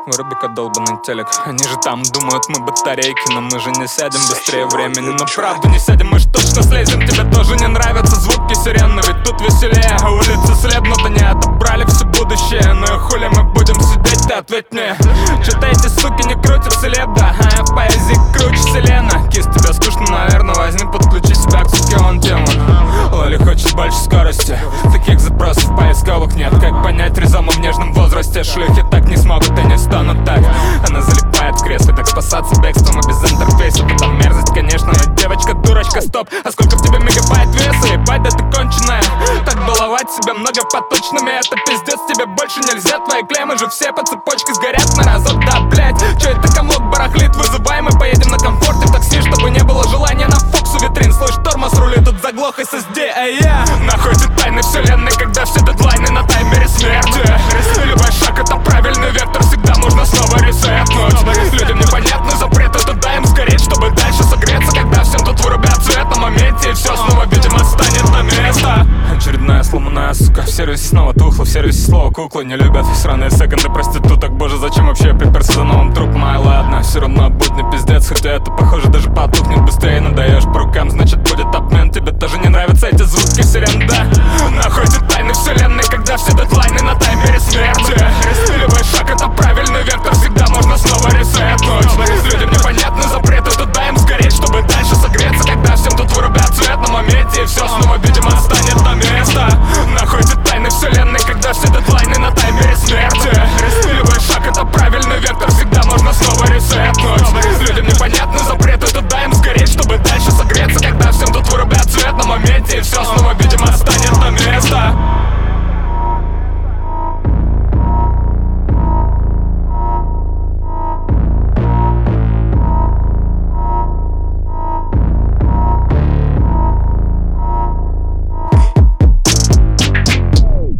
Выруби-ка долбаный телек. Они же там думают, мы батарейки, но мы же не сядем быстрее времени. Но правда не сядем, мы ж точно слезем. Тебе тоже не нравятся звуки сирен, но ведь тут веселее. Улицы след, но-то не отобрали все будущее. Ну и хули мы будем сидеть, ты ответь мне. Что-то эти суки не крутят селебда, а я в поэзии круче Селена. Кис, тебе скучно, наверное, возьми, подключи себя к суке, он тему. Лоли хочет больше скорости, таких запросов поисковых нет. Как понять резому в нежном возрасте? Шлюхи так не смогут и не станут так. Она залипает в кресле, так спасаться бэкстом и без интерфейса. Потом мерзость, конечно, но девочка дурочка, стоп. А сколько в тебе мегабайт веса? Ебать, да ты конченая. Так баловать себя многопоточными, это пиздец, тебе больше нельзя. Твои клеммы же все по цепочке сгорят на разок, да, блять. Чё это комлок барахлит, вызывай, мы поедем на комфорте в такси, чтобы не было желания на фоксу витрин. Слышь, тормоз рулит, тут заглох SSD, эй, я находит тайны вселенной, когда все дедлайны на таймере смерти. Любой шаг это правильный вектор, всегда можно снова ресетнуть. Людям непонятны запреты, туда им сгореть, чтобы дальше согреться, когда всем тут вырубят свет на моменте, и все снова, видимо, станет на место. Очередная сломанная сука, в сервисе снова тухло, в сервисе слово куклы не любят. Сраные секонды проституток, боже, зачем вообще приперся за новым трупом? Ай, ладно, все равно будни пиздец, хотя это похоже даже потухнет быстрее. Надаешь по рукам, значит будет обмен. Тебе тоже не нравятся эти звуки сирен, да? Находит тайны вселенной, когда все дедлайны на таймере смерти. Любой шаг это правильный вектор, всегда можно снова ресетнуть. Людям непонятны запреты, туда им сгореть, чтобы дальше согреться, когда всем тут вырубят свет на моменте, и все снова, видимо, станет на место. Находит тайны вселенной, когда все дедлайны на таймере смерти. Любой шаг это правильный вектор, всегда можно снова ресетнуть.